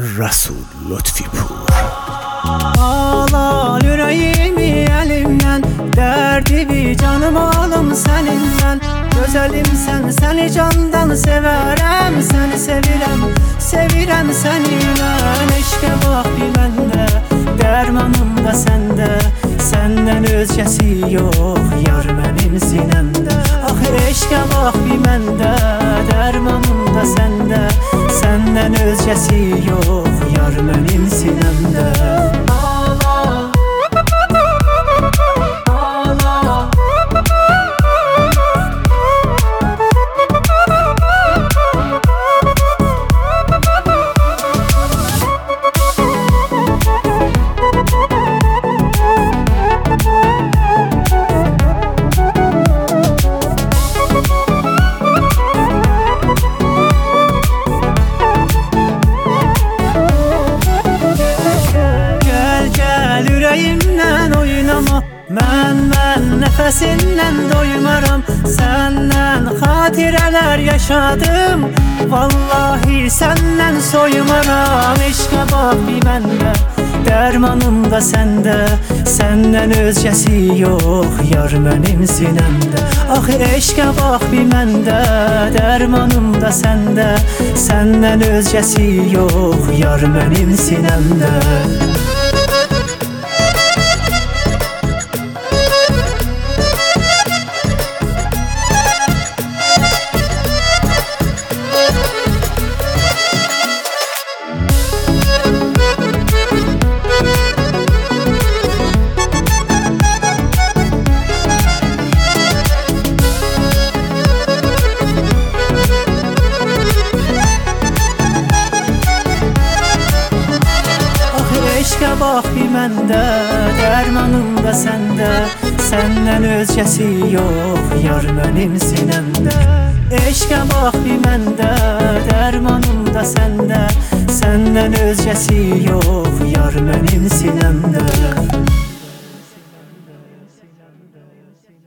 Rasul Lütfipur. Al yüreğimi elimden, derdimi canım alım seninle. Güzelim sen, seni candan severem, seni sevirem, sevirem seni ben. Eşke bak bir bende, dermanım da sende, senden özgesi yok yar benim sinemde. Ah eşke bak bir bende, dermanım da sende, senden özgesi yok yar benim sinemde. Mən nəfəsindən doymaram, səndən xatirələr yaşadım. Vallahi səndən soymaram. Eşqə bax bir məndə, dərmanım da səndə, səndən özgəsi yox yar mənim sinəmdə. Ax eşqə bax bir məndə, dərmanım da səndə, səndən özgəsi yox yar mənim sinəmdə. Eşqə bax bir məndə, dərmanım da səndə, səndən özgəsi yox yar mənim sinəmdə. Eşqə bax bir məndə, dərmanım da səndə, səndən özgəsi yox yar mənim sinəmdə.